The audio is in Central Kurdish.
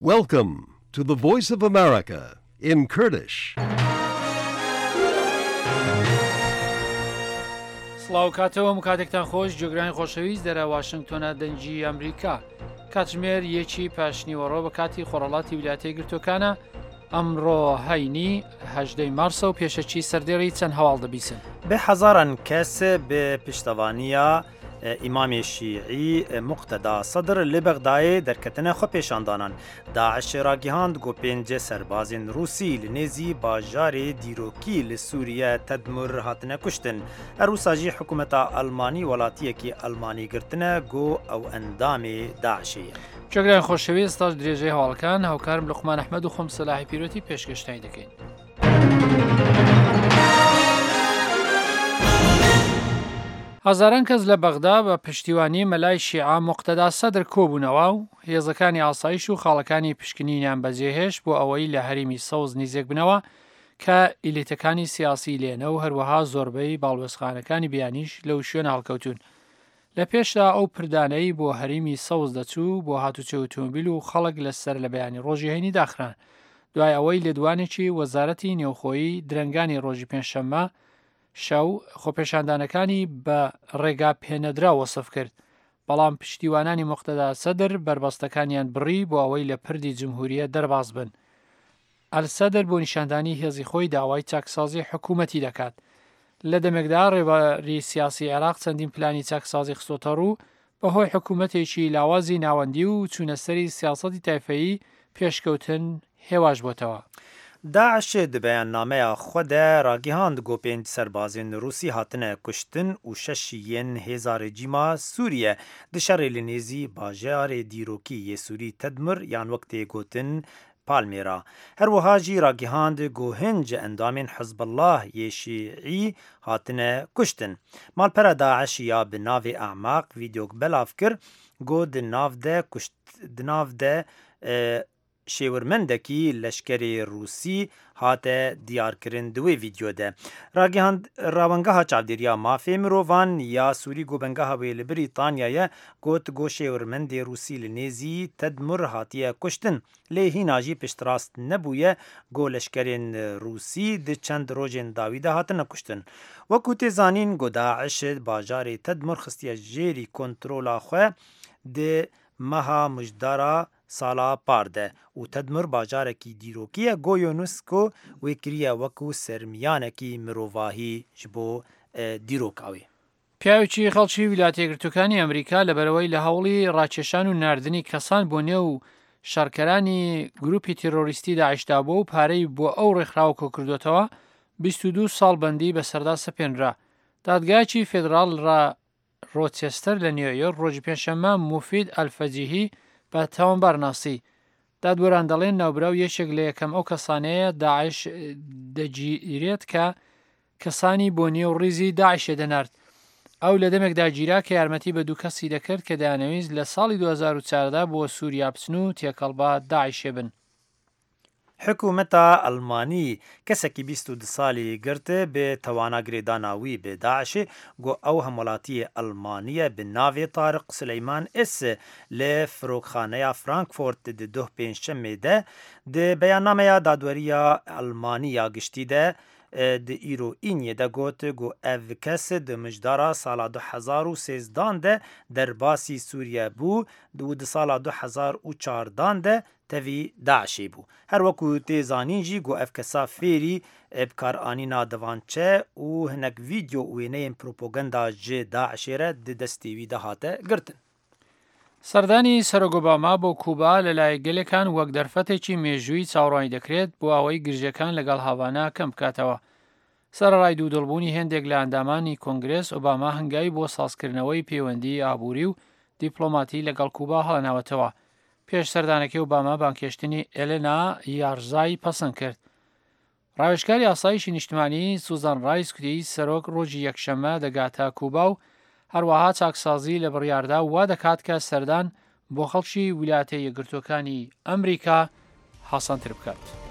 Welcome to the Voice of America in Kurdish. سڵاو کاتەوە کاتێکتان خۆش جۆگرانی خۆشەویست دەرە واشنگتۆنە دەنجی ئەمریکا کاتژمێر یەکی پاشنیوەڕۆ بە کاتی خۆڕەڵاتی ویلایەتە یەکگرتووەکانە ئەمڕۆ هەینی 18 مارسە و پێشەچی سەردێڕی چەند هەواڵ دەبیسن به هزاران کس به پشتوانیا امام شیعی مقتدا صدر لبغدای در کتنه خو پیشاندانان داعش را گیهاند گو پنج سربازین روسی لنزی باجار دیروکی لسوریه تدمر هاتنه کشتن روساجی حکومت آلمانی ولاتی کی آلمانی گرتنه گو او اندام داعشی جۆگرانی خۆشەویست تاش درێژەی هەواڵەکان هاوکارم لوقمان ئەحمەد و خۆم سەلاحی پیرۆتی پێشکەشتای دەکەین. هەزاران کەس لە بەغدا بە پشتیوانی مەلای شیعە مقتەدا سەدر کۆبوونەوە و هێزەکانی ئاسایش و خاڵەکانی پشکنینیان بەجێهێشت بۆ ئەوەی لە هەرێمی سەوز نزیک بنەوە کە ئیلیتەکانی سیاسی لێنە و هەروەها زۆربەی باڵوێزخانەکانی بیانیش لەو شوێن هەڵکەوتون. لە پێشدا ئەو پردانەی بۆ هەرێمی سەوز دەچوو بۆ هاتوچە ئۆتۆمبیل و خەڵک لەسەر لە بەیانی ڕۆژی هەینی داخران دوای ئەوەی لێدوانێکی وەزارەتی نێوخۆیی درەنگانی ڕۆژی پێنجشەممە شەو خۆپێشاندانەکانی بە ڕێگا پێنەدرا وەسف کرد بەڵام پشتیوانانی مقتەدا سەدر بربەستەکانیان بڕی بۆ ئەوەی لە پردی جمهوریە دەرباز بن. ئەلسەدر بۆ نیشاندانی هێزی خۆی داوای چاکسازی حکوومەتی دەکات. لە دەمێکدا ڕێبەری سیاسی عێراق چەندین پلانی چاکسازی خستۆتە ڕوو بەهۆی حکوومەتێکی لاوازی ناوەندی و چوونەسەری سیاسەتی تایفەیی پێشکەوتن هێواش بۆتەوە. داعش د بیاننامه خود راگیهاند گو پنج سربازین روسی هاتنه کشتن و ششین هزار جیما سوریه دشار لنیزی باجار دیروکی ی سوری تدمر یان وقت گوتن پالمیرا هر وهاجی راگیهاند گو هنج اندامین حزب الله ی شیعی هاتنه کشتن مال پر داعش یا بناو اعماق ویدیو بلاف کر گو دناو ده شێورمەندێکی لەشکری رووسی هاتە دیارکردن دوێ ڤیدیۆ دە ڕاگەیاند ڕاوەنگەها چاودێریە مافێ مرۆڤان یا سووری گۆبەنگەها وێ لە بریتانیایە گوت گۆ شێورمەندێ رووسی لە نێزی تەدمر هاتیە کوشتن لێ هیناژی پشتڕاست نەبوویە گۆ لەشکرێن رووسی د چەند ڕۆژێن داویدا هاتنە کوشتن وەکو تێزانین گۆ داعش باژارێ تەدمر خستیە ژێری کۆنترۆلا خوێ د مەها مژدارا سالا پارده و تدمر باجارکی دیروکیه گو یونسکو وکریه وکو سرمیانکی مرۆڤاهی جبو دیروکاوی. پیاوێکی خەڵکی ویلایەتە یەکگرتووەکانی ئەمریکا لەبەرەوەی لە هەوڵی ڕاکێشان و ناردنی کەسان بۆ نێو شارکەرانی گروپی تیرۆریستی داعشدا بوو و پارەی بۆ ئەو ڕێکخراوە کۆکردوێتەوە 22 ساڵ بەندی بەسەردا سەپێنرا. دادگایەکی فێدراڵ ڕۆچێستەر لە نیویۆرک ڕۆژی پێنجشەممە موفید ئەلفەجیهی بە تاوانبار ناسی دادوەران دەڵێن ناوبراو یەکێک لە یەکەم ئەو کەسانەیە داعش دەگیرێت کە کەسانی بۆ نێو ڕیزی داعشێ دەنارد. ئەو لە دەمێکدا گیرا کە یارمەتی بە دوو کەسی دەکرد کە دەیانەویست لە ساڵی 2014 بۆ سووریا بچن و تێکەڵبا داعشێ بن. حکومتا ئەلمانی کەسێکی 22 ساڵی گرتە بێ تەواناگرێداناوی بێ داعشێ گۆ ئەو هەموڵاتیە ئەلمانیە بە ناوێ تارق سلەیمان ئس لە فرۆکخانەیە فرانکفۆرت د دوه پێنجشەممێدە د بەیاننامەیە دادوەریە ئەلمانیە گشتیدە د ئیرۆ ئینیە دەگوت گۆ ئەڤ کەس د مژدارا ساڵا 2013 de دەرباسی سووریە بوو و د ساڵا 2014 de تەوی داعشێ بوو. هەروەکو تێزانینجی گۆ ئەف کەسا فێری بکارئانینا دەڤانچە و هەنێک ڤیدیۆ وێنەیەن پرۆپۆگەندا جێ داعشێرە د دەستێوی دەهاتە گرتن. سەردانی سەرۆک ئۆباما بۆ کووبا لەلایە گەلێکان وەک دەرفەتێکی مێژووی چاوەڕوانی دەکرێت بۆ ئەوەی گرژەکان لەگەڵ هاڤانا کەم بکاتەوە. سەرەڕای دوودڵبوونی هێندێک لە ئەندامانی کۆنگرێس ئۆباما هەنگاوی بۆ سازکردنەوەی پەیوەندی ئابووری و دیپلۆماتی لەگەڵ کووبا هەڵەناوەتەوە. پێش سەردانەکەی ئۆباما بانکێشتنی ئێلێنا یارزای پەسەند کرد. ڕاوێژکاری ئاسایشی نیشتیمانی سوزان ڕایس کوتی سەرۆک ڕۆژی یەکشەممە دەگاتە کووبا و هەروەها چاکسازی لە بڕیاردا وا دەکات کە سەردان بۆ خەڵکی ویلایەتە یەکگرتووەکانی ئەمریکا حەسەنتر بکات.